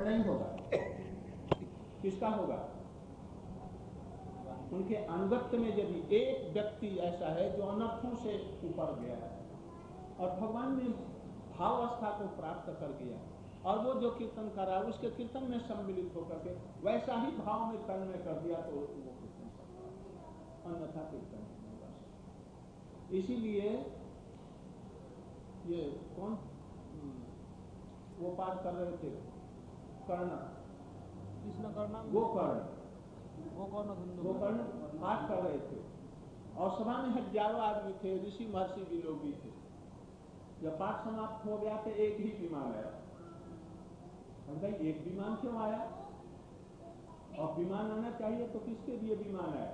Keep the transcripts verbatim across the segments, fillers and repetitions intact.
नहीं होगा। किसका होगा? उनके अनुगत्य में यदि एक व्यक्ति ऐसा है जो अनर्थों से ऊपर गया है और भगवान में भावावस्था को प्राप्त कर गया और वो जो कीर्तन कर रहा है उसके कीर्तन में सम्मिलित होकर के वैसा ही भाव में तन्मय कर दिया तो वो कीर्तन सकता है, अन्यथा कीर्तन नहीं कर सकता। इसीलिए ये कौन वो पाठ कर रहे थे, कर्ण कृष्ण कर्ण गोकर्ण गोकर्ण गोकर्ण पाठ कर रहे थे और सभा में हजारों आदमी थे, ऋषि महर्षि भी लोग भी थे। जब पाठ समाप्त हो गया तो एक ही विमान आया। और भाई एक विमान क्यों आया? और विमान आना चाहिए तो किसके लिए विमान आया?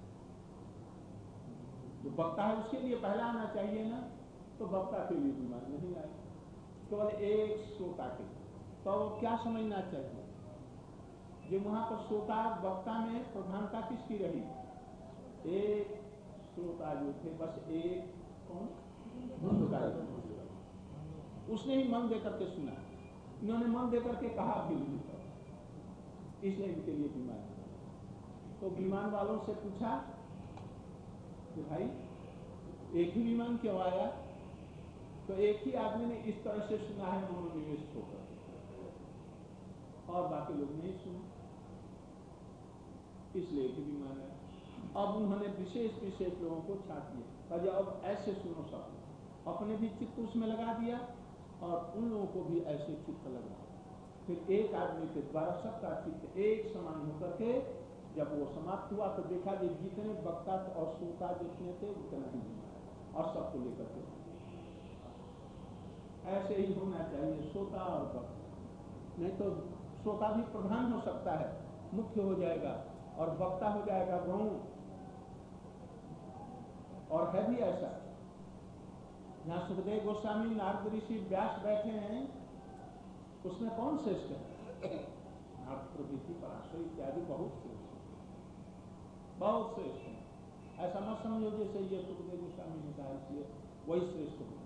जो वक्ता है उसके लिए पहला आना चाहिए ना, तो वक्ता के लिए विमान नहीं आया, केवल एक श्रोता के। तो क्या समझना चाहिए? जो वहां पर श्रोता वक्ता में प्रधानता किसकी रही? एक श्रोता जो थे, बस एक कौन? धुंधकारी। उसने ही मन देकर के सुना, इन्होंने मन देकर के कहा भी नहीं, इसलिए इनके लिए विमान। तो विमान वालों से पूछा कि भाई एक ही विमान क्यों आया? तो एक ही आदमी ने इस तरह से सुना है मनोनिवेश होकर, और बाकी लोग नहीं सुना, इसलिए एक ही विमान आया। अब उन्होंने विशेष विशेष लोगों को छाट दिया, अरे अब ऐसे सुनो सब, अपने भी चित्त उसमें लगा दिया और उन लोगों को भी ऐसे चित्त लगा। फिर एक आदमी के द्वारा सबका चित्त एक समान होकर के जब वो समाप्त हुआ तो देखा कि जितने वक्ता और श्रोता जितने थे उतना ही विमान और सबको लेकर के। ऐसे ही होना चाहिए श्रोता और वक्ता, नहीं तो श्रोता भी प्रधान हो सकता है, मुख्य हो जाएगा, और वक्ता हो जाएगा गौण। और है भी ऐसा, जहां सुखदेव गोस्वामी नारद ऋषि व्यास बैठे हैं उसमें कौन श्रेष्ठ है? नारद प्रभृति पराशर इत्यादि बहुत श्रेष्ठ है, बहुत श्रेष्ठ है। ऐसा मत समझो जैसे ये सुखदेव गोस्वामी ने कहा इसलिए वही श्रेष्ठ हो।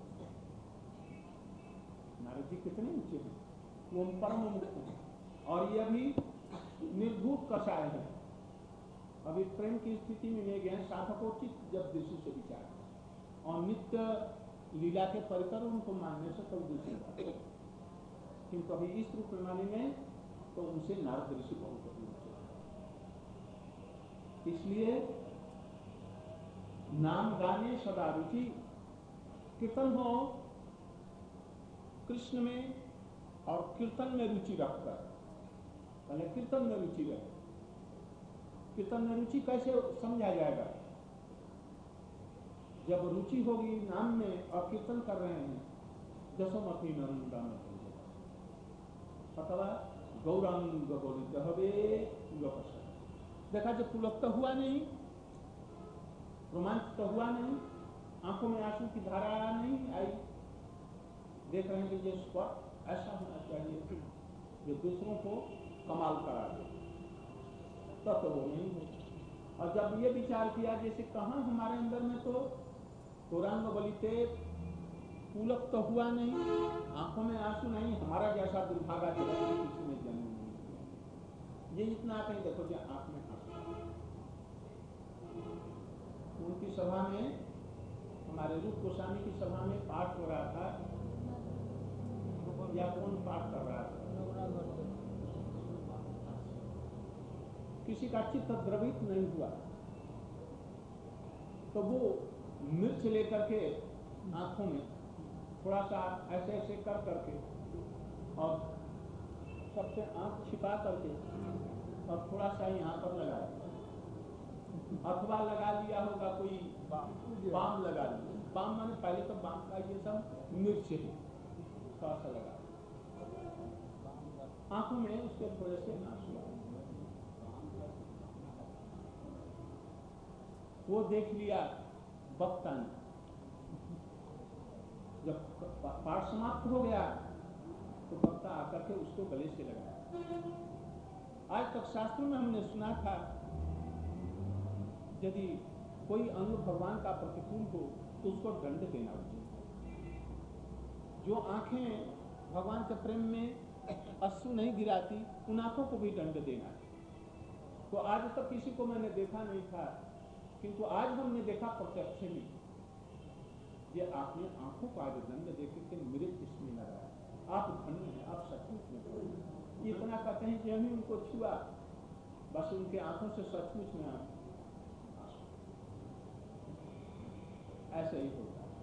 नारद जी कितने ऊंचे हैं, वो परम मुक्त है, और ये अभी निर्भूत कषाय है, अभी प्रेम की स्थिति में ले गए। साधकोचित जब दृष्टि से विचार और नित्य लीला के परिकर उनको मानने से कोई दूसरी बात, किंतु अभी इस रूप प्रणाली में तो उनसे नारद ऋषि बहुत ऊंचे। इसलिए नाम गाने सदा रुचि, कीर्तन हो कृष्ण में और कीर्तन में रुचि रखकर, पहले कीर्तन में रुचि रहे। कीर्तन में रुचि कैसे समझा जाएगा? जब रुचि होगी नाम में और कीर्तन कर रहे हैं, दशमती नंदा में अथवा गौरांग बोलित हवे गपसा, देखा जो पुलक तो हुआ नहीं, रोमांच तो हुआ नहीं, आंखों में आंसू की धारा नहीं आई। देख रहे हैं कि ये स्वर ऐसा होना चाहिए जो दूसरों को कमाल करा दे, तब तो वो नहीं हो। और जब ये विचार किया जैसे कहाँ हमारे अंदर में तो गौरांग बलिते पुलक तो हुआ नहीं, आंखों में आंसू नहीं, हमारा जैसा दुर्भागा किसी में जन्म नहीं हुआ। ये इतना कहीं देखो जो आंख में आंसू। उनकी सभा में, हमारे रूप गोस्वामी की सभा में पाठ हो रहा था, या कौन पाठ कर रहा था, किसी का चित्त द्रवित नहीं हुआ, तो वो मिर्च लेकर के आंखों में थोड़ा सा ऐसे ऐसे कर करके और सबसे आंख छिपा करके और थोड़ा सा यहाँ पर लगा दिया, अथवा लगा लिया होगा कोई बाम लगा लिया। बाम माने पहले तो बाम का ये सब मिर्च है, थोड़ा सा लगा आंखों में, उसके थोड़े से आंसू आए। वो देख लिया वक्ता ने, जब पाठ समाप्त हो गया तो वक्ता आकर के उसको गले से लगाया। आज तक शास्त्रों में हमने सुना था यदि कोई अंग भगवान का प्रतिकूल हो तो उसको दंड देना उचित। जो आंखें भगवान के प्रेम में अश्रु नहीं गिराती, उन आंखों को भी दंड देना। तो आज तक किसी को मैंने देखा नहीं था, किंतु आज हमने देखा प्रत्यक्ष ही, ये आपने आंखों को आज दंड देकर के मेरे इसमें लगाया। आप धन्य हैं, आप सचमुच में इतना कहते हैं कि हमें उनको छुआ, बस उनके आंखों से सचमुच में आप ऐसे ही होता है।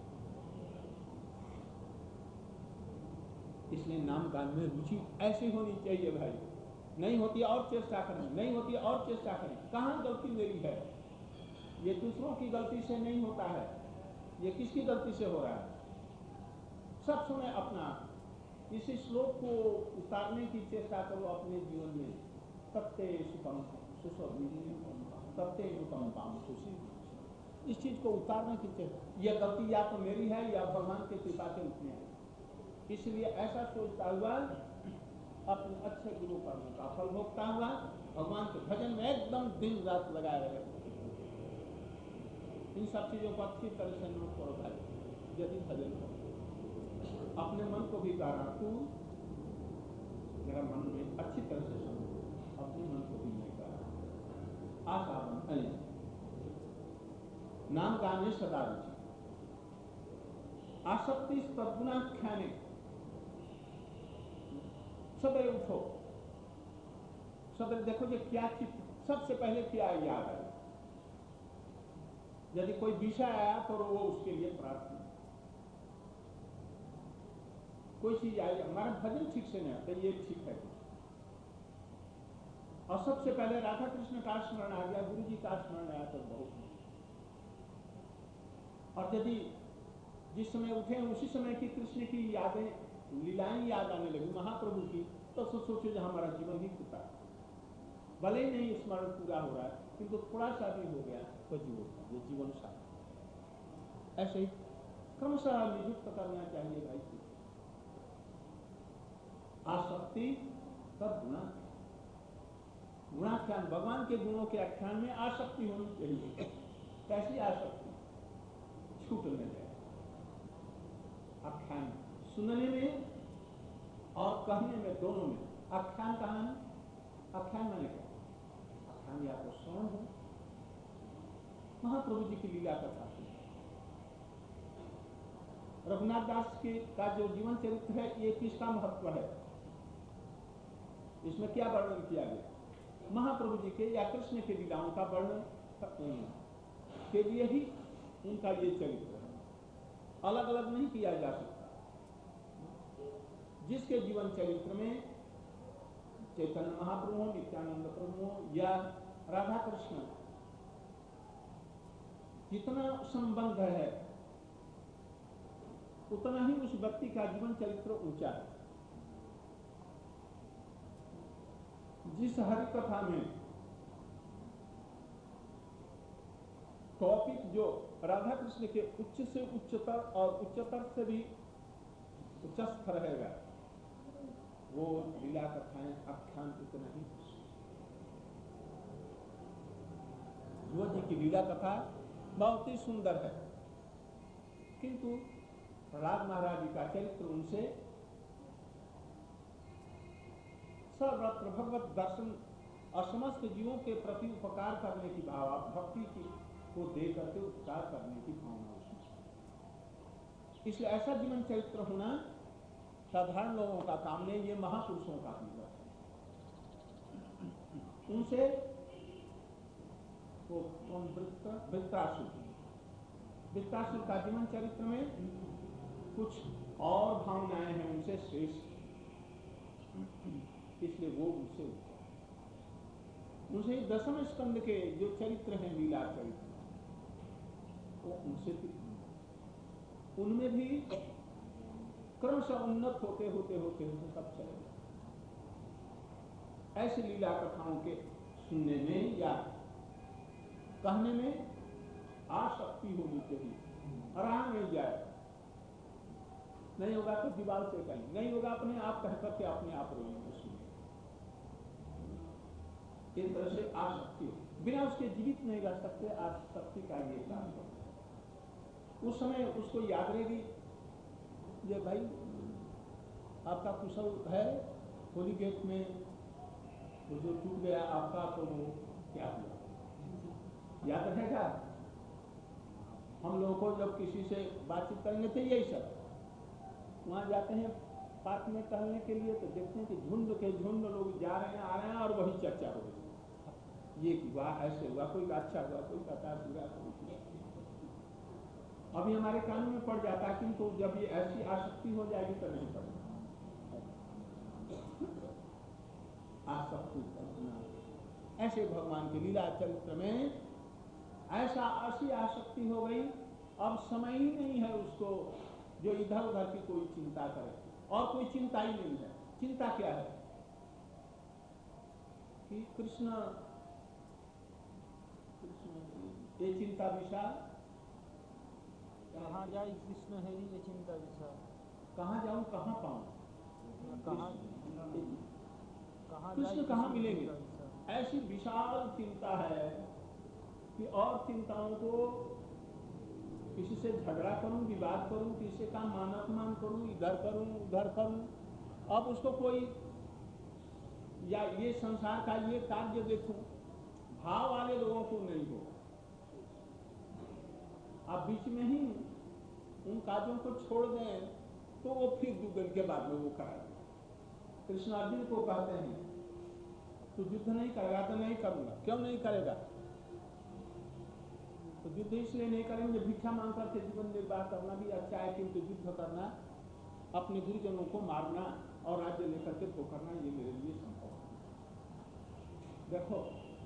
इसलिए नाम गान में रुचि ऐसी होनी चाहिए भाई। नहीं होती और चेष्टा करें, नहीं होती और चेष्टा करें। कहाँ गलती मेरी है? ये दूसरों की गलती से नहीं होता है, ये किसकी गलती से हो रहा है? सब समय अपना इसी श्लोक को उतारने की चेष्टा करो अपने जीवन में। तत्ते सुखम तत्ते अनुपम पाम खुशी, इस चीज को उतारने की चेष्टा। यह गलती या तो मेरी है या भगवान के कृपा से उसमें है। इसलिए ऐसा सोचता हुआ अपने अच्छे गुरु कर्मों का फल भोगता हुआ भगवान के भजन में एकदम दिन रात लगाए रहे। इन सब चीजों को अच्छी तरह से नोट करो भाई। यदि भजन करो, अपने मन को भी कहा तू मेरा मन में अच्छी तरह से सुनो, अपने मन को भी नहीं कहा आशा नाम गाने सदा रुचि आसक्ति सद्गुणाख्याने। सदैव उठो, सदैव देखो ये क्या चित्त, सबसे पहले क्या याद है। यदि कोई विषय आया तो वो उसके लिए प्रार्थना, कोई चीज आई, हमारा भजन ठीक से नहीं आता, ये ठीक है। और सबसे पहले राधा कृष्ण का स्मरण आ गया, गुरु जी का स्मरण आया तो बहुत। और यदि जिस समय उठे उसी समय की कृष्ण की यादें, लीलाएं याद आने लगी महाप्रभु की, तो सोचो जो हमारा जीवन ही टूटा। भले ही नहीं स्मरण पूरा हो रहा है, किंतु थोड़ा सा भी हो गया तो जीवन ये जीवन सार्थक। ऐसे ही क्रमशः नियुक्त करना चाहिए भाई। आसक्ति तब गुणा, गुणाख्यान, भगवान के गुणों के आख्यान में आसक्ति होनी चाहिए। कैसी आसक्ति? छूटने जाए आख्यान सुनने में और कहने में, दोनों में। आख्यान कहाँ है? आख्यान मैंने क्या? आख्यान या तो श्रवण हो, महाप्रभु जी की लीला कथा। रघुनाथ दास के का जो जीवन चरित्र है, ये किसका महत्व है? इसमें क्या वर्णन किया गया? महाप्रभु जी के या कृष्ण के लीलाओं का वर्णन के लिए ही उनका ये चरित्र है, अलग अलग नहीं किया जा सकता। जिसके जीवन चरित्र में चैतन्य महाप्रभु हो, नित्यानंद प्रभु हो या राधा कृष्ण, जितना संबंध है उतना ही उस व्यक्ति का जीवन चरित्र ऊंचा है। जिस हरि कथा में टॉपिक जो राधा कृष्ण के उच्च से उच्चतर और उच्चतर से भी उच्चस्थ रहेगा, वो लीला कथाएं आख्यान उतना ही। ध्रुव जी की लीला कथा बहुत ही सुंदर है, किंतु प्रहलाद महाराज जी का चरित्र उनसे सर्वत्र भगवत दर्शन और समस्त जीवों के प्रति उपकार करने की भाव, भक्ति की को दे करके उपकार करने की भावना उसमें। इसलिए ऐसा जीवन चरित्र होना साधारण लोगों का काम नहीं, ये महापुरुषों का काम है। उनसे वो वृत्रासुर, वृत्रासुर का जीवन चरित्र में कुछ और भावनाएं हैं उनसे श्रेष्ठ, इसलिए वो उनसे उनसे दसम स्कंद के जो चरित्र हैं, लीला चरित्र, वो उनसे भी, उनमें भी क्रमशः उन्नत होते होते होते होते सब चले। ऐसी लीला कथाओं के सुनने में या कहने में आसक्ति होनी चाहिए। आराम मिल जाए, नहीं होगा तो दीवार से कहीं, नहीं होगा अपने आप कह करके अपने आप रोएंगे। इस तरह से आसक्ति, बिना उसके जीवित नहीं रह सकते। आसक्ति का ये कारण है। उस समय उसको याद रहेगी, ये भाई आपका कुशल है, होली गेट में वो जो टूट गया आपका, तो वो क्या हुआ याद रहेगा? हम लोगों को जब किसी से बातचीत करेंगे तो यही सब, वहाँ जाते हैं पार्क में टहलने के लिए तो देखते हैं कि झुंड के झुंड लोग जा रहे हैं आ रहे हैं और वही चर्चा हो रही है, ये हुआ ऐसे हुआ, कोई का अच्छा हुआ, कोई का बुरा, कोई अभी हमारे कानून में पड़ जाता है, किंतु जब ये ऐसी आसक्ति हो जाएगी तो नहीं पड़ेगी। आसक्ति ऐसे भगवान के लीला चरित्र में ऐसा ऐसी आसक्ति हो गई, अब समय ही नहीं है उसको जो इधर उधर की कोई चिंता करे, और कोई चिंता ही नहीं है। चिंता क्या है कि कृष्ण कृष्ण ये चिंता विशाल, कहाँ जाए कृष्ण हेरी ये चिंता विशाल, कहाँ जाऊं कहाँ पाऊं, कहाँ कृष्ण कहाँ मिलेंगे, ऐसी विशाल चिंता है कि और चिंताओं को किसी से झगड़ा करूं, विवाद करूं, किसी का मान अपमान करूं, इधर करूं उधर करूं, अब उसको कोई या ये संसार का ये कार्य देखूं, भाव वाले लोगों को नहीं हो। आप बीच में ही उन कार्यों को छोड़ दें तो वो फिर दो दिन के बाद में वो कराएंगे। कृष्ण अर्जुन को कहते हैं तू युद्ध नहीं करेगा तो नहीं करूंगा। क्यों नहीं करेगा? तो युद्ध इसलिए नहीं करेंगे, भिक्षा मांग करके जीवन निर्वाह करना भी अच्छा है, किंतु युद्ध करना, अपने गुरुजनों को मारना और राज्य लेकर के तो करना, ये मेरे लिए संभव है। देखो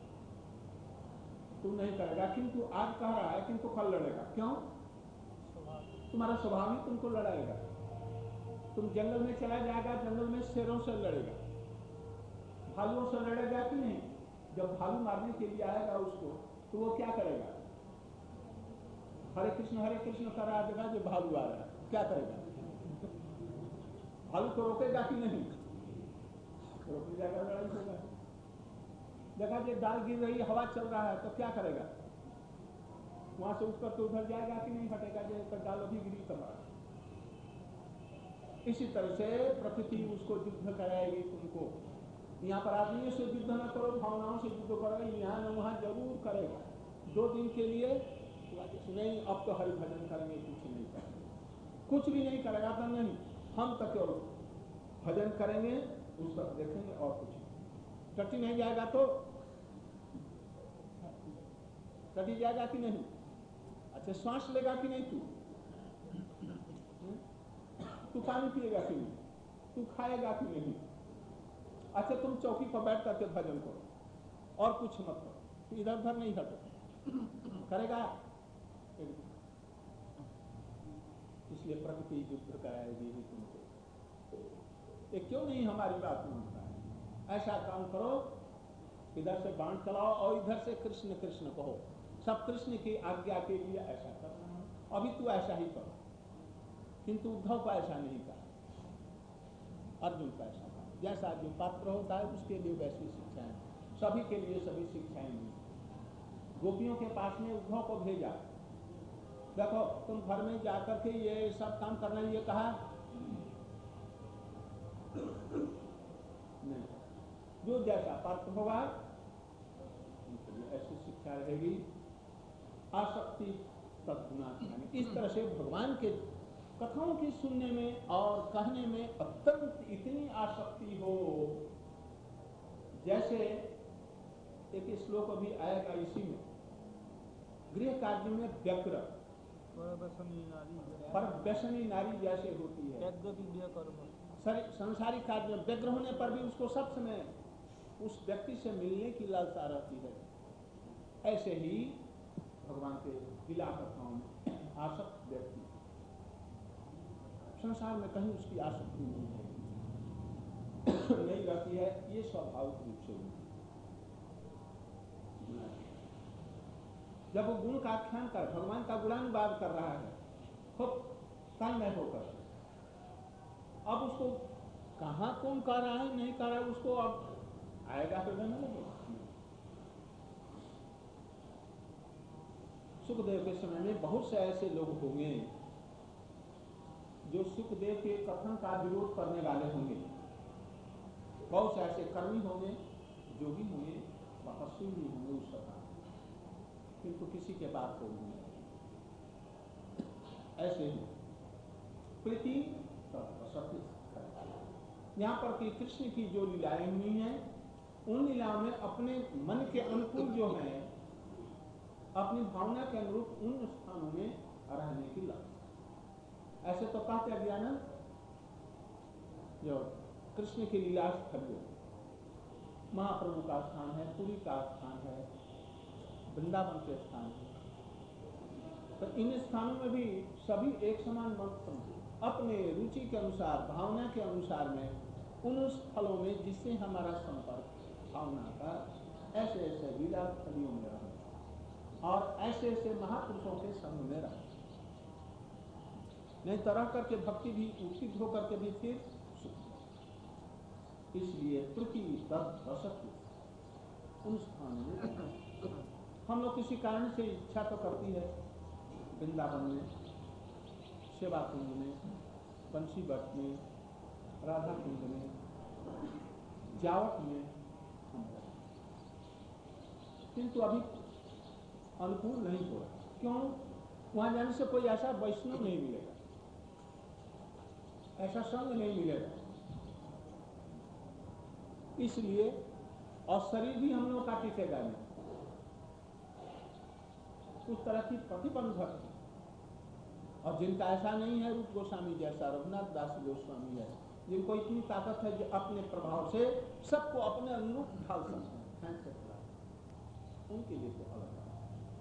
तू नहीं करेगा, किंतु आज कह रहा है किंतु कल लड़ेगा। क्यों? तुम्हारा स्वभाव ही तुमको लड़ाएगा। तुम जंगल में चला जाएगा, जंगल में शेरों से लड़ेगा, भालुओं से लड़ेगा कि नहीं? जब भालू मारने के लिए आएगा उसको, तो वो क्या करेगा? हरे कृष्ण हरे कृष्ण कर रहा देगा, जो भालू आ रहा है क्या करेगा? भालू को रोकेगा कि नहीं? रोकने जाएगा, लड़ाई होगा। देखा कि डाल गिर रही, हवा चल रहा है तो क्या करेगा? वहां से उठकर तो उधर जाएगा कि नहीं? हटेगा, जैसे डाल अभी गिरी तबाह। इसी तरह से प्रकृति उसको युद्ध कराएगी तुमको। यहाँ पर आदमियों से युद्ध न करो, भावनाओं से युद्ध करो, यहाँ न वहां जरूर करेगा। दो दिन के लिए नहीं, अब तो हरि भजन करेंगे, कुछ नहीं करेंगे, कुछ भी नहीं करेगा तो नहीं, हम तो केवल भजन करेंगे, उस पर देखेंगे और कुछ नहीं। कटी नहीं जाएगा तो कटी जाएगा कि नहीं? अच्छा श्वास लेगा कि नहीं? तू तू पानी पिएगा कि नहीं? तू खाएगा कि नहीं? अच्छा तुम चौकी पर बैठ करके भजन करो और कुछ मत करो, इधर उधर नहीं हटो, करेगा? इसलिए प्रकृति युद्ध कराएगी ही तुमको। ये क्यों नहीं हमारी बात मानता है? ऐसा काम करो, इधर से बाण चलाओ और इधर से कृष्ण कृष्ण कहो, सब कृष्ण की आज्ञा के लिए ऐसा करना है। अभी तू ऐसा ही करो, किंतु उद्धव को ऐसा नहीं कहा, अर्जुन को ऐसा कहा। जैसा अर्जुन पात्र होता है उसके लिए वैसी शिक्षाएं, सभी के लिए सभी शिक्षाएं दी। गोपियों के पास में उद्धव को भेजा, देखो तुम घर में जाकर के ये सब काम करना, ये कहा नहीं, जो जैसा पात्र होगा ऐसी शिक्षा रहेगी। आसक्ति तद्गुणा, इस तरह से भगवान के कथाओं की सुनने में और कहने में अत्यंत इतनी आसक्ति हो, जैसे एक श्लोक अभी आएगा इसी में, गृह कार्य में व्यग्र पर व्यसनी नारी जैसे होती है, संसारिक कार्य में व्यग्र होने पर भी उसको सब समय उस व्यक्ति से मिलने की लालसा रहती है। ऐसे ही भगवान के लीला कथाओं में आसक्त व्यक्ति संसार में कहीं उसकी आसक्ति नहीं है नहीं रहती है, ये स्वाभाविक रूप से होती है। जब वो गुण का आख्यान कर, भगवान का गुणानुवाद कर रहा है खूब तन्मय होकर, अब उसको कहाँ कौन कर रहा है नहीं कर रहा है उसको अब आएगा हृदय में लगेगा। सुखदेव के समय में बहुत से ऐसे लोग होंगे जो सुखदेव के कथन का विरोध करने वाले होंगे, बहुत से ऐसे कर्मी होंगे, जोगी होंगे, तपस्वी भी होंगे उस समय, किंतु किसी के बात को नहीं। ऐसे ही प्रीति तत्वसति, यहाँ पर कि कृष्ण की जो लीलाएं हुई हैं, उन लीलाओं में अपने मन के अनुकूल जो है, अपनी भावना के अनुरूप उन स्थानों में रहने की लक्ष्य। ऐसे तो कहा गया ना, जो कृष्ण की लीला स्थल महाप्रभु का स्थान है, पुरी का स्थान है, वृंदावन के स्थान है, तो इन स्थानों में भी सभी एक समान मत समझे, अपने रुचि के अनुसार, भावना के अनुसार में उन स्थलों में जिससे हमारा संपर्क भावना का, ऐसे ऐसे लीला स्थलियों में रहना और ऐसे ऐसे महापुरुषों के संग में रहना। नहीं तरह करके भक्ति भी उचित होकर के भी फिर सुख। इसलिए प्रति तद वसति, उन स्थानों में हम लोग किसी कारण से इच्छा तो करती है, वृंदावन में, सेवा कुंज में, बंसी बट में, राधा कुंज में, जावट में, किंतु अभी अनुकूल नहीं हो रहा। क्यों? वहां जाने से कोई ऐसा वैष्णव नहीं मिलेगा, ऐसा संग नहीं मिलेगा। इसलिए और शरीर भी हम लोग का टिकेगा नहीं, उस तरह की प्रतिबंधक। और जिनका ऐसा नहीं है, रूप गोस्वामी जैसा, रघुनाथ दास गोस्वामी है, जिनको इतनी ताकत है जो अपने प्रभाव से सबको अपने अनुरूप ढाल सकते हैं, उनके लिए तो अलग है।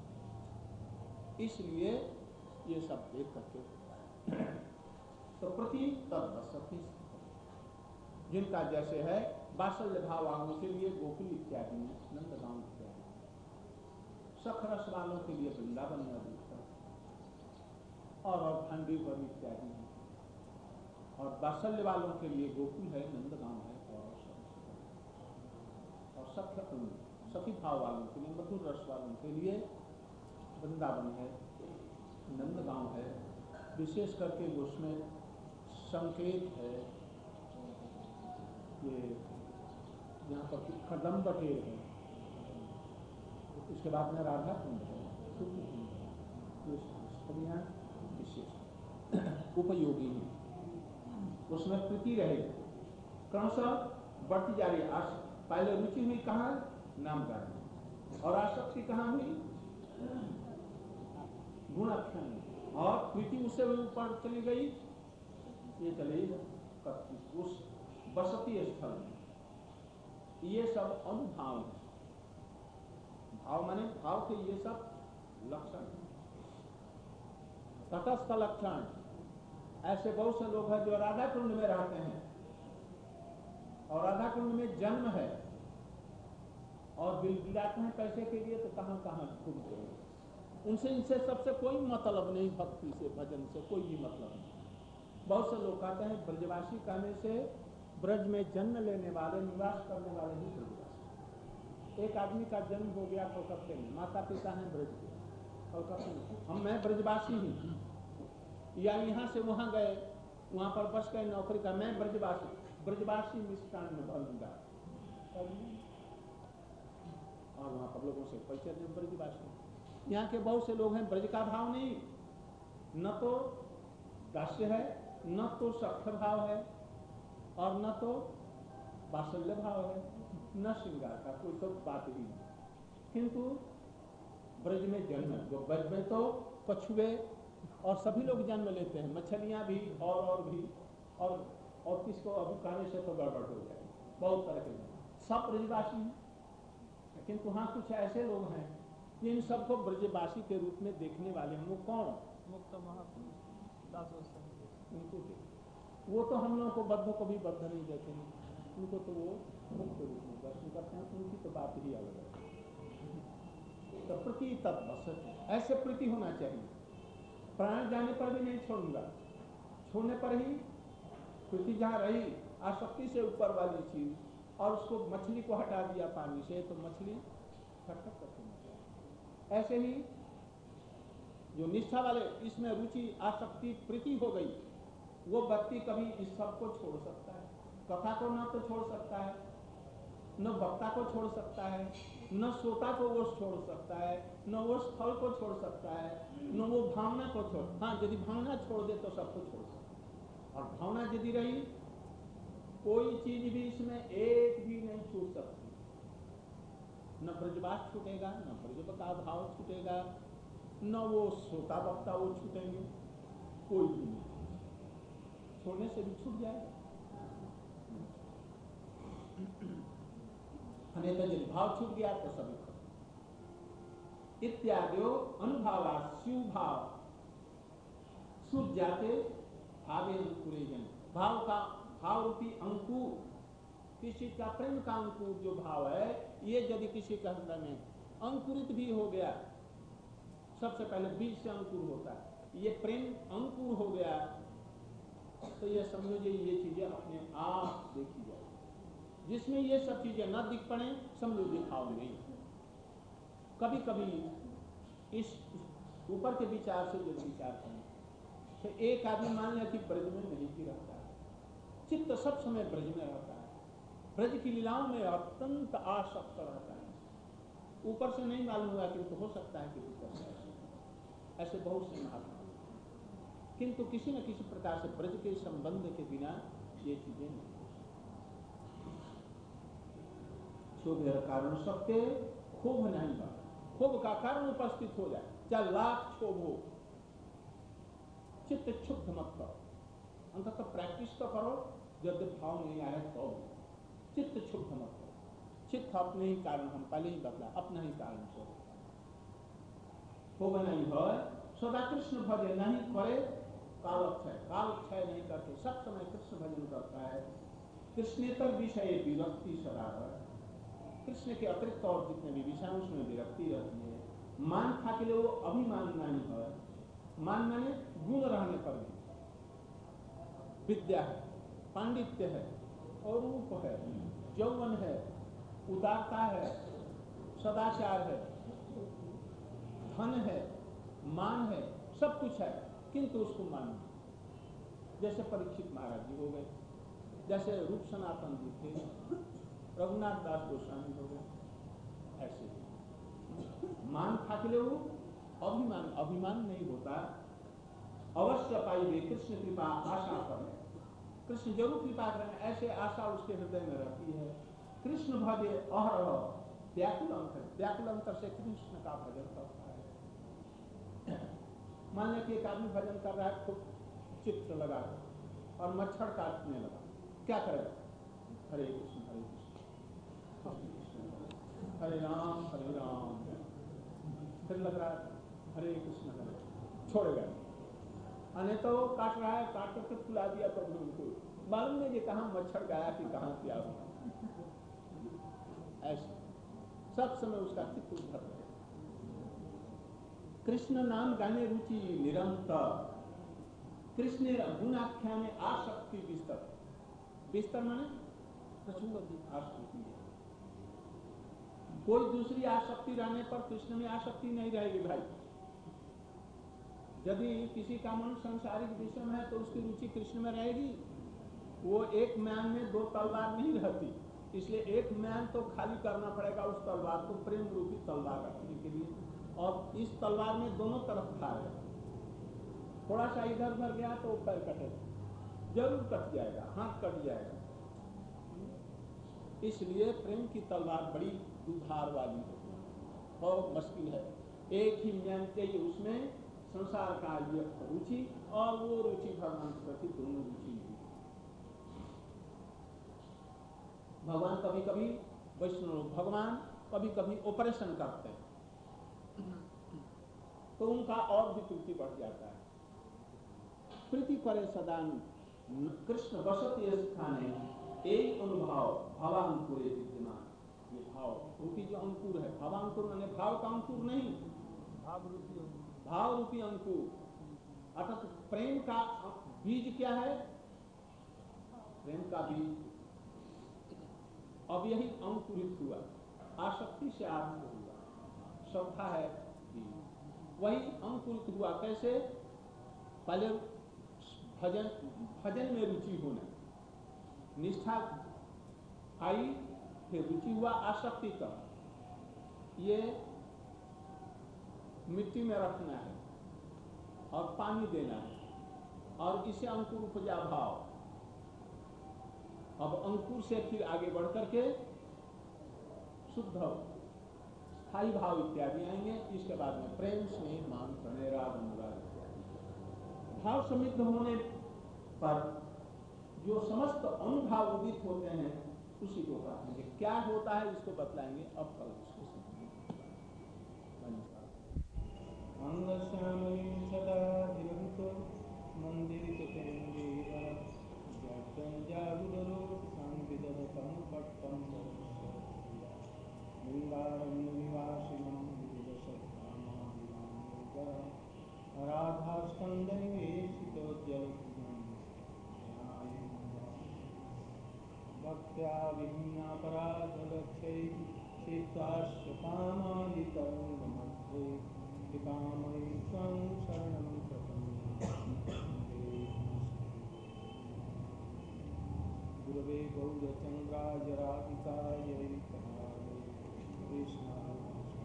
इसलिए ये सब देख करके तो प्रति तद्वसति, जिनका जैसे है वात्सल्य भाव वालों के लिए गोकुल इत्यादि, नंदगांव इत्यादि, सख रस वालों के लिए वृंदावन में अधिकतर, और और खंडीवर इत्यादि, और वात्सल्य वालों के लिए गोकुल है, नंदगांव है, और और सख्य सखी भाव वालों के लिए, मधुर रस वालों के लिए वृंदावन है, नंदगांव है। विशेष करके उसमें संकेत है, ये यहाँ पर कदम बटेर है, इसके बाद में राधा कुंड है, शुक्ल कुंड है, ये स्त्रियाँ विशेष उपयोगी हैं, उसमें प्रीति रहेगी, क्रमशः बढ़ती जा रही है। पहले रुचि हुई कहाँ? नाम गाने, और आसक्ति कहाँ हुई? गुणाख्यान, और प्रीति उससे भी ऊपर चली गई, ये चली उस बसती स्थल में। ये सब अनुभाव है, भाव माने भाव के ये सब लक्षण, तटस्थ लक्षण। ऐसे बहुत से लोग हैं जो राधा कुंड में रहते हैं, और राधा कुंड में जन्म है, और बिलबिलाते हैं पैसे के लिए, तो कहां कहां घूमते हैं। उनसे इनसे सबसे कोई मतलब नहीं, भक्ति से, भजन से कोई भी मतलब नहीं। बहुत से लोग कहते हैं ब्रजवासी कहने से ब्रज में जन्म लेने वाले, निवास करने वाले ही ब्रजवासी। एक आदमी का जन्म हो गया कलकत्ते में, माता पिता हैं ब्रज के, कलकत्ते में, हम मैं ब्रजवासी ही, या यहाँ से वहाँ गए, वहाँ पर बस गए नौकरी का, मैं ब्रजवासी, ब्रजवासी मिष्ठान में बनूंगा, और वहाँ पर लोगों से परिचय नहीं, ब्रजवासी। यहाँ के बहुत से लोग हैं, ब्रज का भाव नहीं, न तो दास्य है, न तो सख्य भाव है, और न तो वात्सल्य भाव है, न श्रृंगार का कोई तो बात ही नहीं। किंतु ब्रज में जन्म, जो ब्रज में तो कछुए और सभी लोग जन्म लेते हैं, मछलियाँ भी, और और भी, और और किसको अभी कहने से तो गड़बड़ हो जाएगी, बहुत तरह के सब ब्रजवासी हैं। किंतु हाँ कुछ ऐसे लोग हैं जिन सबको ब्रजवासी के रूप में देखने वाले हैं। वो कौन? मुक्त महापुरुष दास उनको वो तो हम लोगों को बद्ध को भी बद्ध नहीं देते हैं, उनको तो वो मुक्त रूप में दर्शन करते हैं, उनकी तो बात ही अलग है। तो प्रति तद्वसति, ऐसे प्रीति होना चाहिए। प्राण जाने पर भी नहीं छोड़ूंगा, छोड़ने पर ही प्रीति जहाँ रही, आसक्ति से ऊपर वाली चीज, और उसको मछली को हटा दिया पानी से, तो मछली खटखट करके मर जाए। ऐसे ही जो निष्ठा वाले, इसमें रुचि, आसक्ति, प्रीति हो गई, वो व्यक्ति कभी इस सब को छोड़ सकता है, कथा को न तो छोड़ सकता है, न वक्ता को छोड़ सकता है, न श्रोता को वो छोड़ सकता है, न वो स्थल को छोड़ सकता है, न वो भावना को छोड़। हाँ, यदि भावना छोड़ दे तो सबको छोड़ सकता है। और भावना यदि रही, कोई चीज भी इसमें एक भी नहीं छूट सकती। न ब्रजवास छूटेगा, न ब्रज का भाव छूटेगा, न वो श्रोता वक्ता वो छूटेंगे, कोई भी नहीं। छोड़ने से भी छूट जाएगा। हमें तो जब भाव छूट गया तो सभी खत्म। इत्यादि अनुभावा शिव भाव छूट जाते भावे अंकुरेजन। भाव का भाव रूपी अंकुर, किसी का प्रेम का अंकुर जो भाव है, ये यदि किसी के हृदय में अंकुरित भी हो गया, सबसे पहले बीज से अंकुर होता है, ये प्रेम अंकुर हो गया, तो ये समझो ये चीजें अपने आप देखी जाए। जिसमें ये सब चीजें न दिख पड़े, समझो दिखाओ नहीं। कभी कभी इस ऊपर के विचार से जब विचार करें तो एक आदमी मान लिया कि ब्रज में नहीं भी रहता है, चित्त सब समय ब्रज में रहता है, ब्रज की लीलाओं में अत्यंत आसक्त रहता है। ऊपर से नहीं मालूम हुआ, किंतु हो सकता है कि ऊपर से ऐसे बहुत से महात्मा, किंतु किसी न किसी प्रकार से ब्रज के संबंध के बिना ये चीजें नहीं। क्षोभ कारण सत्य क्षोभ नहीं बा, क्षोभ का कारण उपस्थित हो जाए, चाहे लाख क्षोभ हो, चित्त क्षुब्ध मत करो, अंततः प्रैक्टिस तो करो। जब भाव नहीं आए तो चित्त क्षुब्ध मत करो। चित्त अपने ही कारण, हम पहले ही बतला, अपना ही कारण से क्षोभ नहीं हो। सदा कृष्ण भजन नहीं करे, कालक्षय कालक्षय नहीं करके सब समय कृष्ण भजन करता है। कृष्णेतर विषय विरक्ति सदा है। कृष्ण के अतिरिक्त और जितने भी विषय उसमें विरक्ति रहती है। मान खा के लिए वो अभिमान नहीं है। मान माने गुण रहने पर भी, विद्या है, पांडित्य है, और रूप है, यौवन है, उदारता है, सदाचार है, धन है, मान है, सब कुछ है, किंतु उसको मान नहीं। जैसे परीक्षित महाराज जी हो गए, जैसे रूप सनातन जी थे, रघुनाथ दास गोस्वामी हो गए, ऐसे मान खा के लिए वो अभिमान अभिमान नहीं होता। अवश्य पाइए कृष्ण कृपा आशा पर, कृष्ण जरूर कृपा करें, ऐसे आशा उसके हृदय में रहती है। कृष्ण भजे अहरह व्याकुल अंतर, व्याकुल अंतर से कृष्ण का भजन करता है। मान लिया कि एक आदमी भजन कर रहा है, खूब चित्र लगा और मच्छर काटने लगा, क्या करेगा? हरे कृष्ण हरे कृष्ण हरे राम हरे राम। फिर लग रहा है हरे कृष्ण हरे, छोड़ेगा नहीं तो वो काट रहा है, काट करके फुला दिया प्रभु उनको, मालूम नहीं कि कहाँ मच्छर गया कि कहाँ क्या हुआ। ऐसे सब समय उसका चित्त उधर रहे। कृष्ण नाम गाने रुचि निरंतर, कृष्ण गुणाख्या में आसक्ति विस्तर, विस्तर माने प्रचुर आसक्ति। कोई दूसरी आसक्ति रहने पर कृष्ण में आसक्ति नहीं रहेगी भाई। यदि किसी का मन सांसारिक विषय में है तो उसकी रुचि कृष्ण में रहेगी। वो एक म्यान में दो तलवार नहीं रहती, इसलिए एक म्यान तो खाली करना पड़ेगा उस तलवार को, प्रेम रूपी तलवार रखने के लिए। और इस तलवार में दोनों तरफ धार है, थोड़ा सा इधर उधर गया तो पैर कटेगा, जरूर कट जाएगा, हाथ कट जाएगा। इसलिए प्रेम की तलवार बड़ी दुधार वाली है, बहुत मुश्किल है। एक ही म्यान चाहिए, उसमें संसार का ये रुचि और वो रुचि भगवान के प्रति दोनों रुचि नहीं। भगवान कभी कभी वैष्णव भगवान कभी कभी ऑपरेशन करते हैं तो उनका और भी प्रीति बढ़ जाता है। प्रीति करे सदा कृष्ण बसत स्थाने, एक अनुभाव भावांकुरे विद्यमान। ये भाव रूपी जो अंकुर है, भावांकुर माने भाव का अंकुर नहीं, भाव रूपी भाव रूपी अंकुर, अर्थात प्रेम का बीज क्या है? प्रेम का बीज अब यही अंकुरित हुआ, आसक्ति से आरंभ हुआ, श्रद्धा है बीज, वही अंकुरित हुआ। कैसे? पहले भजन भजन में रुचि होना, निष्ठा आई, फिर रुचि हुआ, आसक्ति का ये मिट्टी में रखना है और पानी देना है और इसे अंकुर उपजा भाव। अब अंकुर से फिर आगे बढ़ करके शुद्ध स्थायी भाव इत्यादि आएंगे। इसके बाद में प्रेम, स्नेह, मान, प्रणय, राग, अनुराग इत्यादि भाव समृद्ध होने पर जो समस्त अनुभाव उदित होते हैं उसी को कहते हैं। क्या होता है इसको बतलाएंगे अब कल इसको अंग श्यामलिं सदा विरहितो मंदिरितो तेंगेरा जगंजागुरो संविदधतं पट्टं लिंगारण्यनिवासिनं विविधसत्कामादिनां राधास्कन्धनिवेशितो जलपुरं भक्त्या विहीनापराधलक्ष्यै चित्तास्य कामादितरङ्गमध्ये पितामही त्वं शरणं प्रपन्ने गुरवे गौरचन्द्राय राधिकायै तदायै कृष्णाय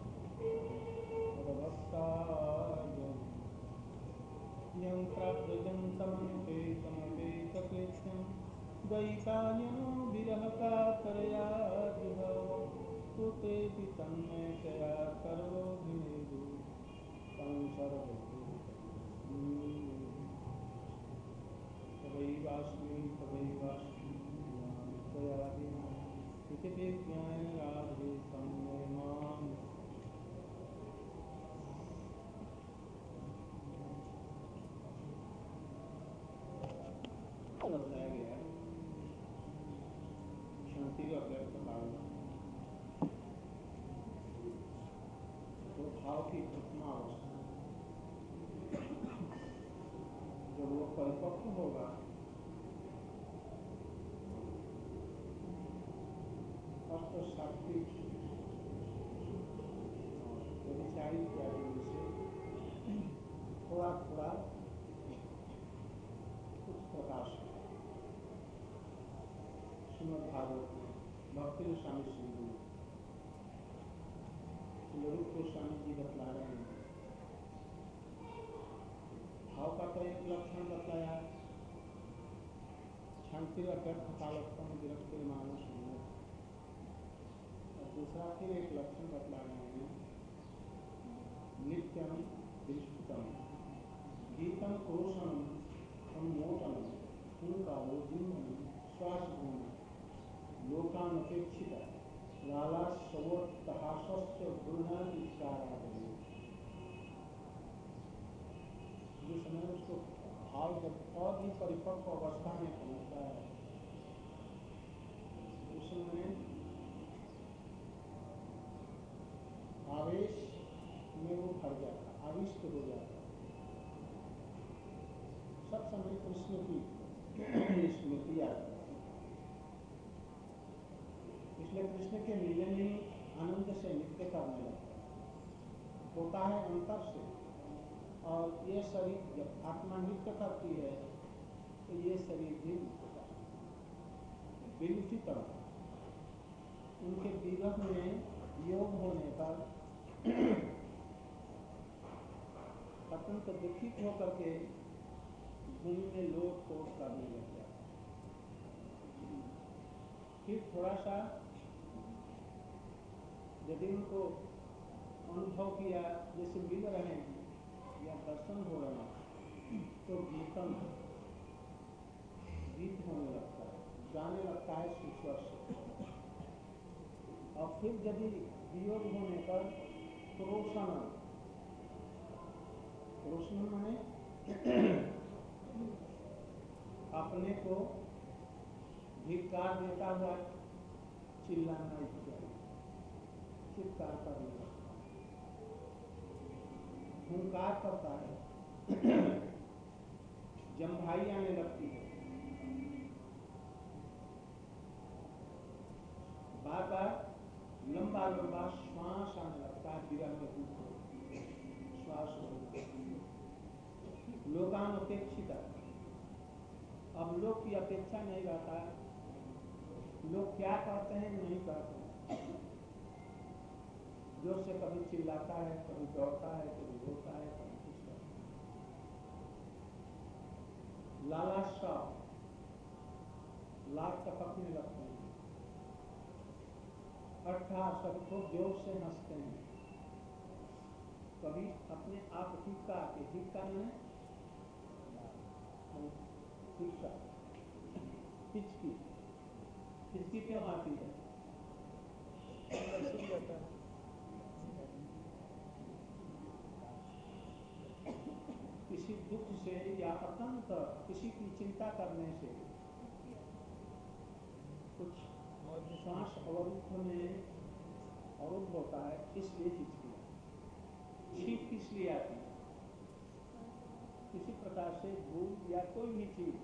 भगवत्ताय यं प्राप्तजं समन्वेतमवेतकृत्यं द्वैपायनो विरहकातरया जुहव पुत्रेति तन्मयतया करोभिनेदु तवैवास्मि तवैवास्मि त्वया विना इति विज्ञाय राधे तन्मय माम्। बताया गया शांति का व्यक्त भाव तो भाव की प्रथमा अवस्था जब वो परिपक्व होगा तब तो सात्विक व्यभिचारी इत्यादि से थोड़ा थोड़ा कुछ प्रकाश है। श्रीमद् भागवत में भक्ति गोस्वामी सिंधु रूप गोस्वामी जी बतला रहे हैं। भाव का तो एक लक्षण बतलाया, शांति व्यर्थ कालत्म विरक्ति मानुष, और दूसरा फिर एक लक्षण बतला रहे हैं, नित्यम दृष्टम गीतम क्रोशनम सम्मोचनम हुंकारो जिन्मनि श्वास भूमि लोकानपेक्षित लाला सवोत्तहासस्य गुरुणाधिकारादि। जो समय उसको भाव जब और भी परिपक्व अवस्था में पहुंचता है उस समय आवेश में वो भर जाता, आविष्ट हो जाता। सब समय कृष्ण की स्मृति आती है, इसलिए कृष्ण के मिलन ही आनंद से नृत्य करने लगता है। होता है अंतर से, और ये शरीर जब आत्मा नृत्य करती है तो ये शरीर भी नृत्य करता है। विलुप्त उनके विरह में योग होने पर अत्यंत दुखित होकर के भूमि में लोट पोट करने लग जाता। फिर थोड़ा सा यदि उनको अनुभव किया जैसे मिल रहे हैं या दर्शन हो रहे हैं तो गीतम गीत होने लगता है, गाने लगता है सुस्वर से। और फिर यदि वियोग होने पर क्रोशन, क्रोशन माने अपने को धिक्कार देता हुआ चिल्लाना इत्यादि, चित्कार करने लगता है, हुंकार करता है, जम्भाई आने लगती है, बार बार लंबा लंबा श्वास आने लगता है, विरह में श्वास लोकान अपेक्षित, अब लोग की अपेक्षा नहीं रहता है, लोग क्या कहते हैं नहीं कहते हैं, जोर से कभी चिल्लाता है, कभी दौड़ता है, कभी रोता है, कभी कुछ करता है। लालाशा लाख टपकने लगते हैं, अर्थात सब खूब जोर से हंसते हैं, कभी अपने आप हिक्का के हिक्का में हिक्का हिचकी हिचकी क्यों आती है? सूख जाता है। किसी दुख से या अत्यंत किसी की चिंता करने से कुछ श्वास अवरुद्ध में अवरुद्ध होता है, इसलिए हिचकी छींक किस लिए आती है? किसी प्रकार से धूल या कोई भी चीज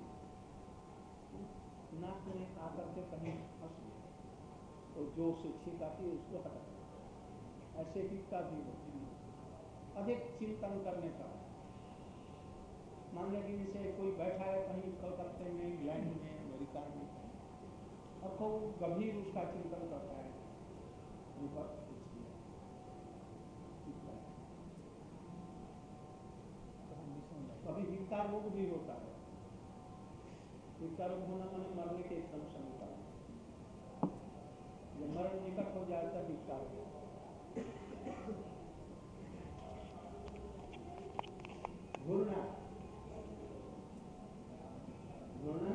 नाक में आकर के कहीं फंस गई तो जोर से छींक आती है, उसको हटा। ऐसे हिक्का भी होती है अधिक चिंतन करने का। मान लिया कि जैसे कोई बैठा है कहीं कलकत्ते में, इंग्लैंड में, अमेरिका में, और खूब गंभीर उसका चिंतन करता है, ऊपर कभी हिक्का रोग भी होता है। हिक्का रोग होना माने मरने के एकदम समीप है, जब मरण निकट हो जाए तब हिक्का रोग। घूरना घूरना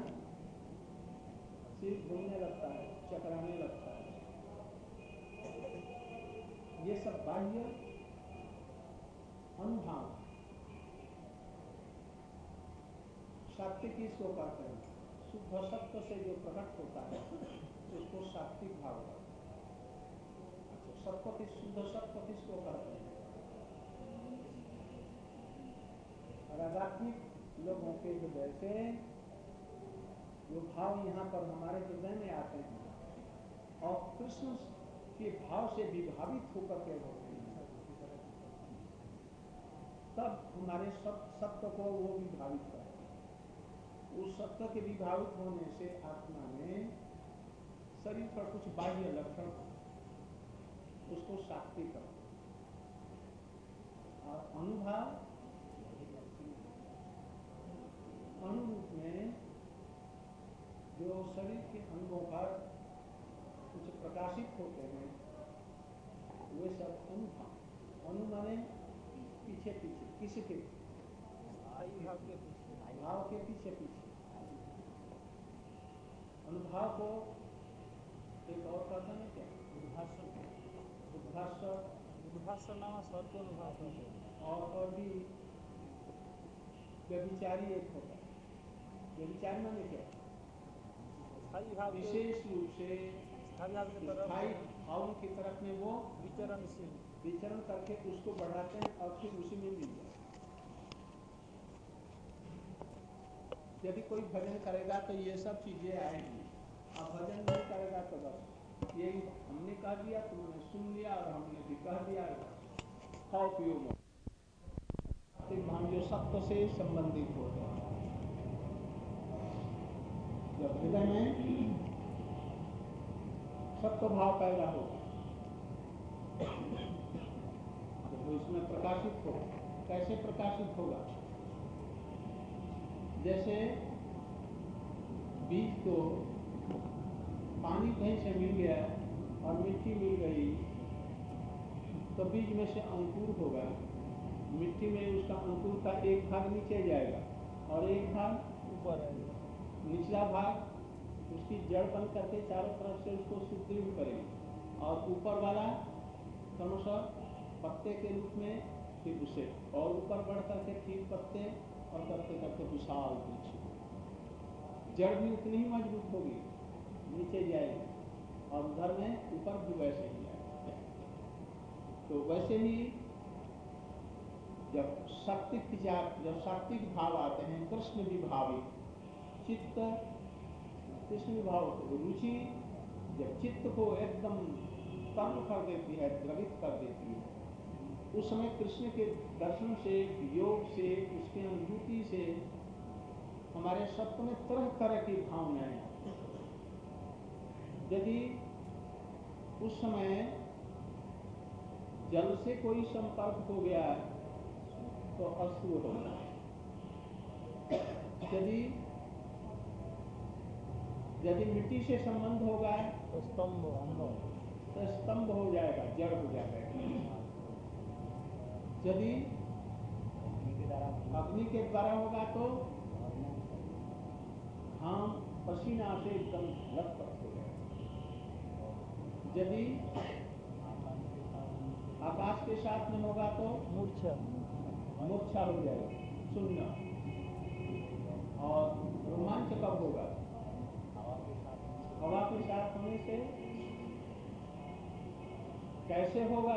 सिर घूमने लगता है, चकराने लगता है, ये सब बाह्य अनुभाव। सात्विक इसको कहते हैं, शुद्ध सत्व से जो प्रकट होता है उसको सात्विक भाव कहते हैं। अच्छा, सत्व शुद्ध सत्व किसको कहते हैं? रागात्मिक लोगों के हृदय से जो भाव यहाँ पर हमारे हृदय में आते हैं और कृष्ण के भाव से विभावित होकर के होते हैं, तब हमारे सत्व को वो विभावित करते हैं। उस सत्व के विभावित होने से आत्मा में शरीर पर कुछ बाह्य लक्षण उसको सात्विक करते हैं। और अनुभव अनुरूप में जो शरीर के अंगों पर कुछ प्रकाशित होते हैं वे सब अनुभव। अनु माने पीछे पीछे, किसके? भाव के पीछे, भाव के पीछे पीछे। अनुभाव को एक और कहते हैं क्या? उद्भास। उद्भास उद्भास नाम स्वर को अनुभाव कहते हैं। और और भी व्यभिचारी एक होता है। व्यभिचारी माने क्या? विशेष रूप से स्थायी भाव की तरफ में वो विचरणशील विचरण करके उसको बढ़ाते हैं और फिर उसी में मिल जाए। यदि कोई भजन करेगा तो ये सब चीजें आएंगी, और भजन नहीं करेगा तो बस यही हमने कह दिया, तुमने सुन लिया और हमने भी कह दिया, खाओ पियो मो। भाव जो सत्व से संबंधित होते हैं, जब हृदय में सत्व भाव पैदा होगा तो इसमें प्रकाशित होगा। कैसे प्रकाशित होगा? जैसे बीज को पानी कहीं से मिल गया और मिट्टी मिल गई तो बीज में से अंकुर होगा, मिट्टी में उसका अंकुर का एक भाग नीचे जाएगा और एक भाग ऊपर आएगा। निचला भाग उसकी जड़ बन करके चारों तरफ से उसको सुदृढ़ करेगी और ऊपर वाला क्रमशः पत्ते के रूप में फिर उसे और ऊपर बढ़ करके फिर पत्ते और करते करते विशाल वृक्ष। जड़ भी उतनी ही मजबूत होगी, नीचे जाएगी और उधर में ऊपर भी वैसे ही आएगा। तो वैसे ही जब सात्विक विचार, जब सात्विक भाव आते हैं, कृष्ण विभावित चित्त, कृष्ण विभाव रुचि जब चित्त को एकदम तर्ण कर देती है, द्रवित कर देती है, उस समय कृष्ण के दर्शन से, योग से, उसकी अनुभूति से हमारे सत्व में तरह तरह की भावनाएं यदि उस समय जल से कोई संपर्क हो गया तो अश्रु होगा। यदि यदि मिट्टी से संबंध होगा तो स्तंभ तो स्तंभ हो जाएगा, जड़ हो जाएगा। यदि अग्नि के द्वारा होगा तो घाम पसीना से एकदम लथपथ हो जाएगा। यदि आकाश के साथ में होगा तो मूर्छा मूर्छा हो जाएगा, सुनना। और रोमांच कब होगा? हवा के साथ होने से। कैसे होगा?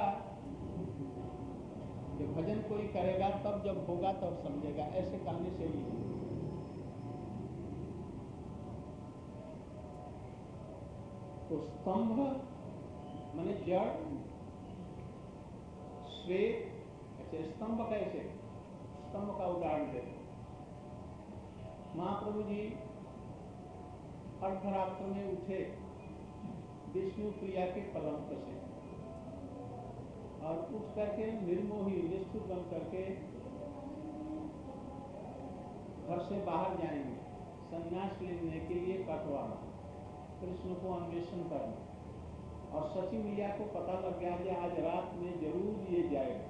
जब भजन कोई करेगा तब, जब होगा तब समझेगा, ऐसे कहने से ही। तो स्तंभ माने जड़, श्वेत। अच्छा, स्तंभ कैसे? स्तंभ का उदाहरण दे। महाप्रभु जी अर्धरात्र में उठे विष्णु प्रिया के पलंग से और उठ करके निर्मोही निष्ठुर बन करके घर से बाहर जाएंगे संन्यास लेने के लिए कटवाना, कृष्ण को अन्वेषण करना। और सची मैया को पता लग गया कि आज रात में जरूर ये जाएगा।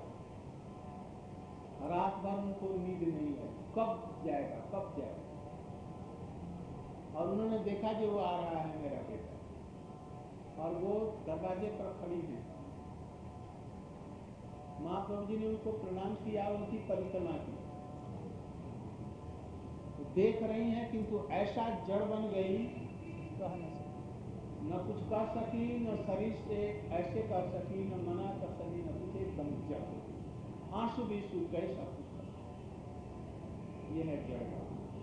रात भर उनको नींद नहीं है, कब जाएगा कब जाएगा। और उन्होंने देखा कि वो आ रहा है मेरा बेटा, और वो दरवाजे पर खड़ी है। महाप्रभु जी ने उनको प्रणाम किया, उनकी परिक्रमा की। तो देख रही हैं किंतु ऐसा जड़ बन गई, न कुछ कर सकी, न शरीर से ऐसे कर सकी, न मना कर सकी, न कुछ, एकदम जड़। आंसू भी सूख गए, सब कुछ कर। ये है जड़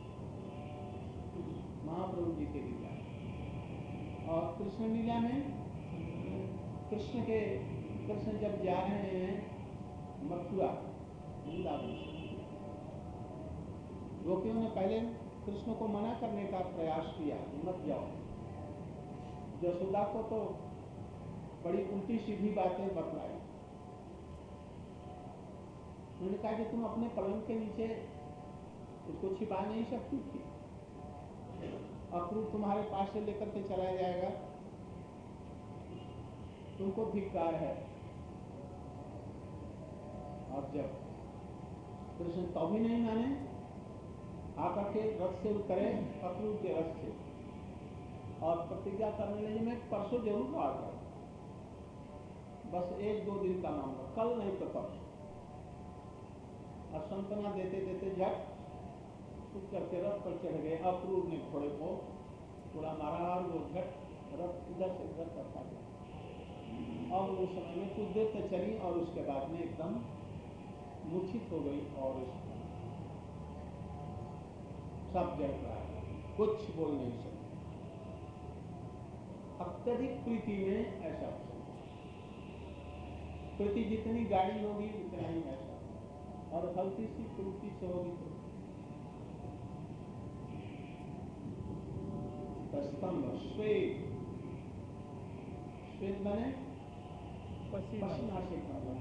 महाप्रभु जी के लीला। और कृष्ण लीला में कृष्ण के कृष्ण जब जा रहे हैं मथुरा वृंदावन से, गोपियों ने पहले कृष्ण को मना करने का प्रयास किया, मत जाओ। यशोदा को तो बड़ी उल्टी सीधी बातें बतलाई। उन्होंने कहा कि तुम अपने पलंग के नीचे उसको छिपा नहीं सकती थी, अक्रूर तुम्हारे पास से लेकर के चला जाएगा, तुमको धिक्कार है। और जब कृष्ण तो भी नहीं माने, आकर के रथ से उतरे अक्रूर के रथ से और प्रतिज्ञा करने लगे, मैं परसों जरूर आऊंगा, बस एक दो दिन का मामला, कल नहीं तो परसों। और संतना देते देते झट उठ करके रथ पर चढ़ गए। अक्रूर ने घोड़े को थोड़ा मारा और वो झट रथ इधर से उधर करता गया। और उस समय में कुछ देर तक चली और उसके बाद में एकदम मूर्छित हो गई और सब जड़ रहा है, कुछ बोल नहीं सकती। अत्यधिक प्रीति में ऐसा हो सकता, प्रीति जितनी गाढ़ी होगी उतना ही ऐसा, और हल्की सी प्रीति से होगी तो स्तंभ। श्वेत, श्वेत माने पसीना से खाना।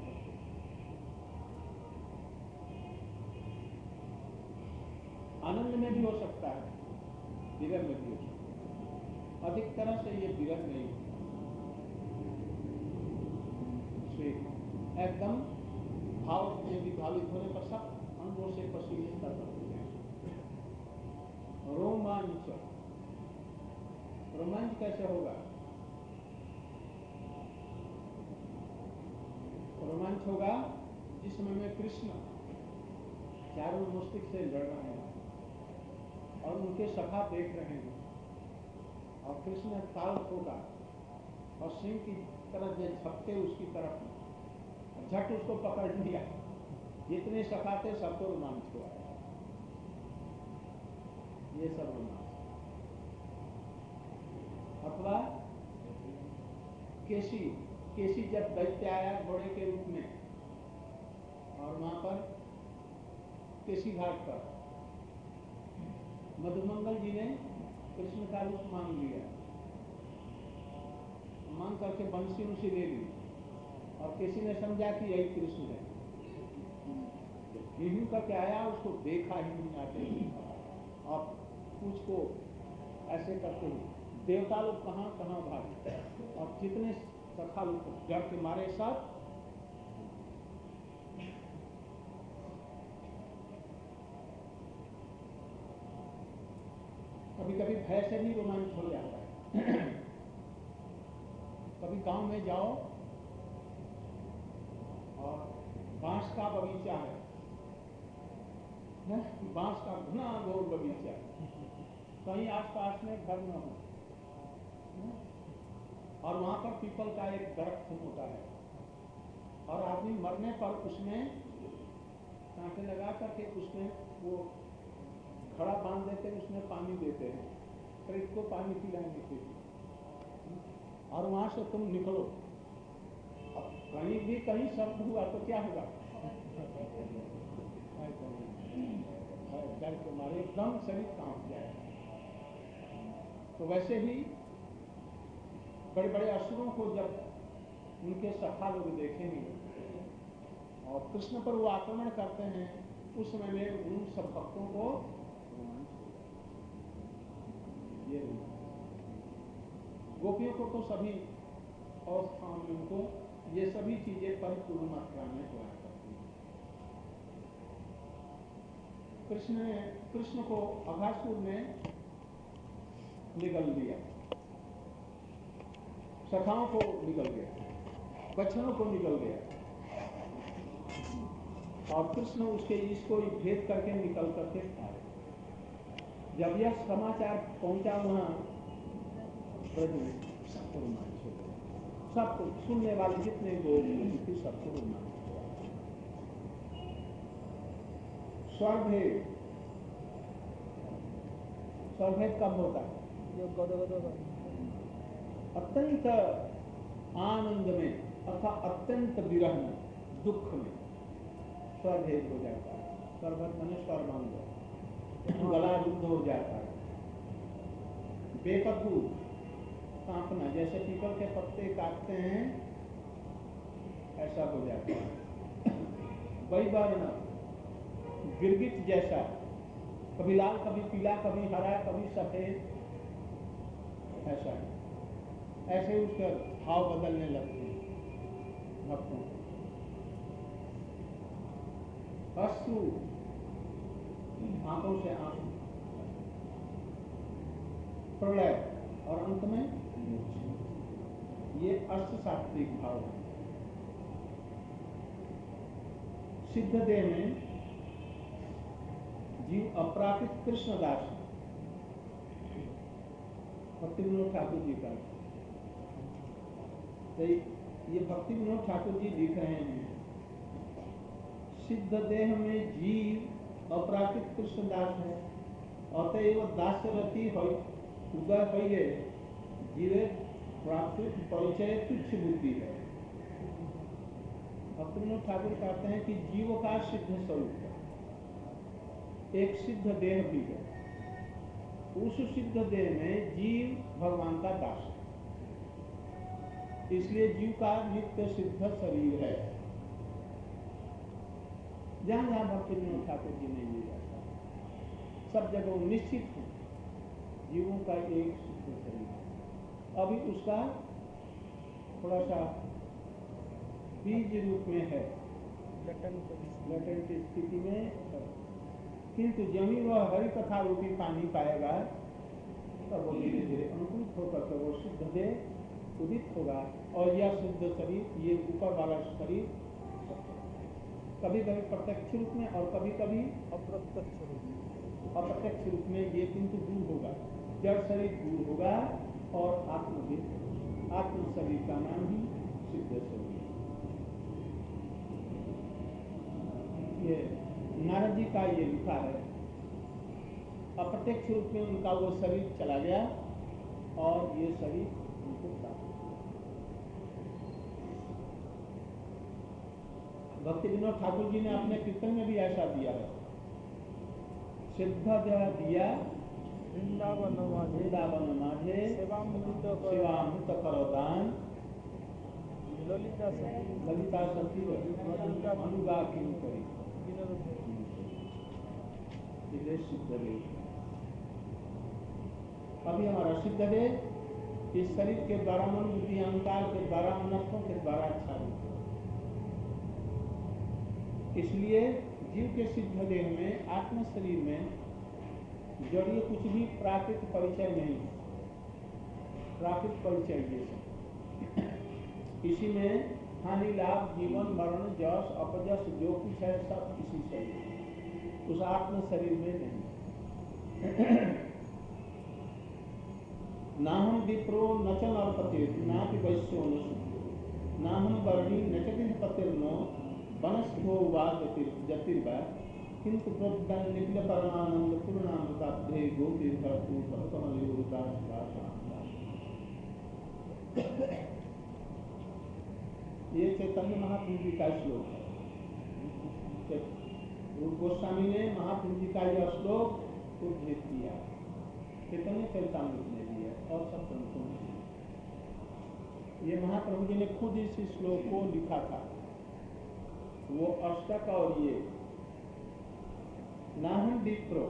आनंद में भी हो सकता है, विरह में भी हो सकता है। अधिक तरह से ये विरह नहीं, श्वेत एकदम भाव में विभावित होने पर सब अंगों से पसीने का हो जाए। रोमांच, रोमांच कैसे होगा? रोमांच होगा जिस समय में कृष्ण चारों मुस्तिक से लड़ रहे हैं और उनके सखा देख रहे हैं, और कृष्ण ताल ठोका और सिंह की तरफ जो झपटे उसकी तरफ झट उसको पकड़ लिया। जितने सखा थे सबको रोमांच हुआ। ये सब रोमांच। अथवा केसी, केसी जब दैत्य आया घोड़े के रूप में और वहां पर केसी घाट पर मधुमंगल जी ने कृष्ण का रूप मान लिया मान करके बंसी उसी ले ली और किसी ने समझा कि यही कृष्ण है। गेहूं का क्या आया, उसको देखा ही नहीं आते और कुछ को ऐसे करते हुए देवता लोग कहाँ कहाँ भागे और जितने सखा लोग डर के मारे सब कभी कभी भय से भी रोमांच हो जाता है। कभी गांव में जाओ और बांस का बगीचा है, बांस का घना घोर बगीचा, कहीं आसपास में घर न हो और वहां पर पीपल का एक दरख्त होता है और आदमी मरने पर उसमें कांटे लगा करके उसमें वो खड़ा बांध देते हैं, उसमें पानी देते हैं, फिर इसको पानी पिलाएंगे के लिए और वहां से तुम निकलो। अब कहीं भी कहीं शब्द हुआ तो क्या होगा, डर के मारे एकदम शरीर कांप जाए। तो वैसे ही बड़े बड़े असुरों को जब उनके सखा लोग देखेंगे और कृष्ण पर वो आक्रमण करते हैं, उस समय में उन सब भक्तों को ये गोपियों को तो सभी अवस्थाओं में उनको ये सभी चीजें परिपूर्ण मात्रा में हुआ करती हैं। कृष्ण ने कृष्ण को अघासुर ने निगल दिया, सखाओं को निगल गया, बच्चों को निगल गया और कृष्ण उसके इसको भेद करके निकल करके आए। जब यह समाचार पहुंचा वहां ब्रज में, सबको रोमांच हो गया, सबको सुनने वाले जितने लोग थे सबको रोमांच हो गया। स्वरभेद, स्वरभेद कब होता है, अत्यंत आनंद में अथवा अत्यंत विरह में, दुख में स्वरभेद हो जाता है। स्वरभेद माने स्वर बंद, गला रुद्ध हो जाता है। बेपत्तू कांपना, जैसे पीपल के पत्ते काटते हैं ऐसा हो जाता है। वैवर्ण, गिरगिट जैसा, कभी लाल कभी पीला कभी हरा कभी सफेद, ऐसा है। ऐसे उसका भाव बदलने लगते हैं भक्तों। अश्रु, आंखों से आंसू, प्रलय और अंत में ये अष्ट सात्विक भाव है। सिद्ध देह में जीव अपरापित कृष्णदास, भक्ति विनोद ठाकुर जी का, तो ये भक्ति विनोद ठाकुर जी लिख रहे हैं, सिद्ध देह में जीव अपरापित कृष्णदास है, अतएव दासरथी उदय है, जीवे प्राकृत परिचय तुच्छ बुद्धि है। भक्ति विनोद ठाकुर कहते हैं कि जीव का सिद्ध स्वरूप है, एक सिद्ध देह भी है, उस सिद्ध देह में जीव भगवान का दास है, इसलिए जीव का नित्य सिद्ध शरीर है। जहां जहां भक्ति विनोद ठाकुर जी ने लिया सब जगह निश्चित है जीवों का एक सिद्ध शरीर है। अभी उसका थोड़ा सा बीज रूप में है, लेटेंट स्थिति में, किंतु जमी वह हरि कथा रूपी पानी पाएगा तब वो धीरे धीरे अंकुरित होकर के वो सिद्ध देह उदित होगा और यह सिद्ध शरीर, ये ऊपर वाला शरीर कभी कभी प्रत्यक्ष रूप में और कभी कभी अप्रत्यक्ष रूप में, अप्रत्यक्ष रूप में ये किंतु दूर होगा, जड़ शरीर दूर होगा और आत्म आत्म शरीर का नाम ही सिद्ध शरीर। ये नारद जी का ये लिखा है, अप्रत्यक्ष रूप में उनका वो शरीर चला गया और ये शरीर उनको प्राप्त। भक्ति विनोद ठाकुर जी ने अपने कीर्तन में भी ऐसा दिया है, सिद्ध दिया वृंदावन माझे वृंदावन माझे सेवामृत सेवामृत करो दान, ललिता सती ललिता सती अनुगा क्यों करी ये सिद्ध देव। अभी हमारा सिद्ध देव इस शरीर के द्वारा मन बुद्धि अहंकार के द्वारा अनर्थों के द्वारा आच्छादित है। इसलिए जीव के सिद्ध देह में आत्म शरीर में जड़िए कुछ भी प्राकृत परिचय नहीं, प्राकृत परिचय ये सब। इसी में हानि लाभ जीवन मरण जस अपजस जो कुछ है सब इसी शरीर, उस आत्म शरीर में नहीं। ना हम विप्रो न च नरपतिर ना वैश्यो न शुद्धो ना हम वर्णी न च पतिर्नो वनस्थो वा जतिर्वा किंतु प्रोद्दन निखिल परमानंद पूर्णामृताब्धे गोपीर्भरतु भवकमलयोरुदास। ये चैतन्य महाप्रभु जी का श्लोक है। रूप गोस्वामी ने महाप्रभु जी का यह श्लोक उद्धृत किया, चैतन्य चरितामृत ने दिया और सब संतों ने दिया। ये महाप्रभु जी ने खुद इस श्लोक को लिखा था। वो अष्टक और ये नाहम विप्रो,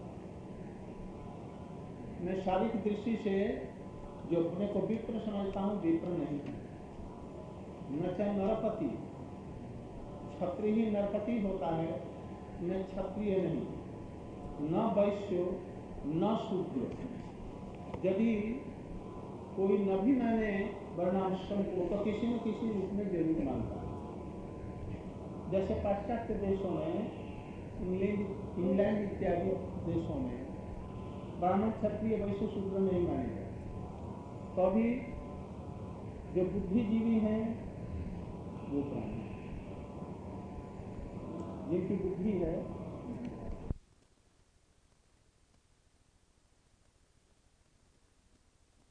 मैं शारीरिक दृष्टि से जो अपने को विप्र समझता हूँ, विप्र नहीं है। न च नरपति, क्षत्रिय ही नरपति होता है, न क्षत्रिय नहीं, न वैश्य न शूद्र। यदि कोई न भी मैंने वर्णाश्रम को तो किसी न किसी रूप में जरूर मानता है। जैसे पाश्चात्य देशों में, इंग्लैंड इंग्लैंड इत्यादि देशों में ब्राह्मण क्षत्रिय वैश्य शूद्र नहीं माने जाते। तो अभी जो बुद्धिजीवी हैं वो ब्राह्मण, जिनकी बुद्धि है